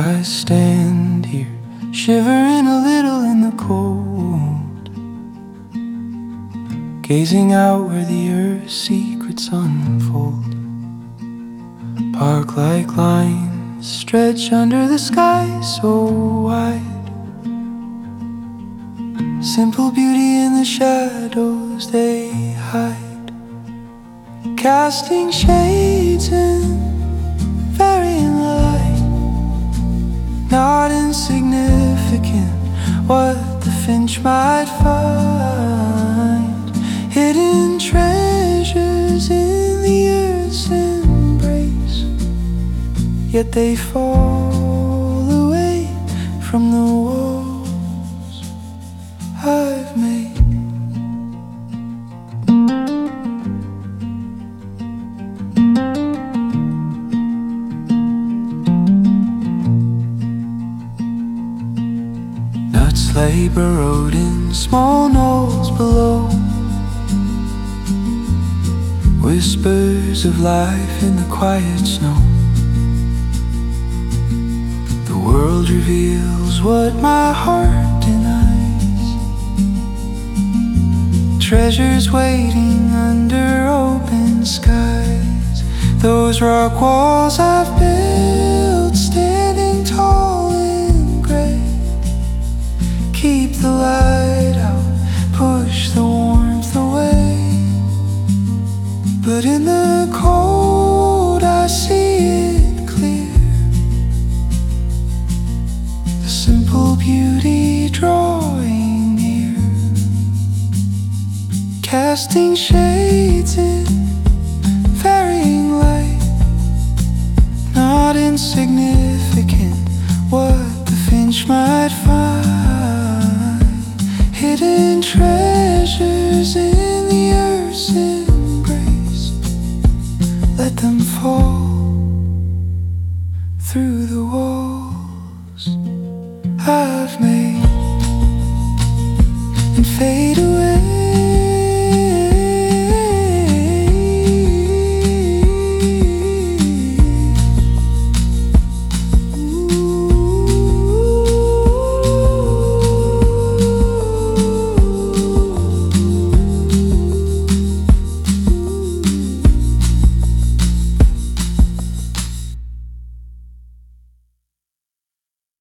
I stand here, shivering a little in the cold, gazing out where the earth's secrets unfold. Park-like lines stretch under the sky so wide, simple beauty in the shadows they hide, casting shades in varying light. Not insignificant what the finch might find, hidden treasures in the earth's embrace, yet they fall away from the walls I've made. Nuts lay burrowed in small knolls below, whispers of life in the quiet snow. The world reveals what my heart denies, treasures waiting under open skies. Those rock walls I've built, standing tall and gray, keep the light out, push the warmth away. But in the cold I see it clear, the simple beauty drawing near, casting shades in varying light. Not insignificant what the finch might find, hidden treasures in the earth's embrace. Let them fall through the walls I've made and fade away.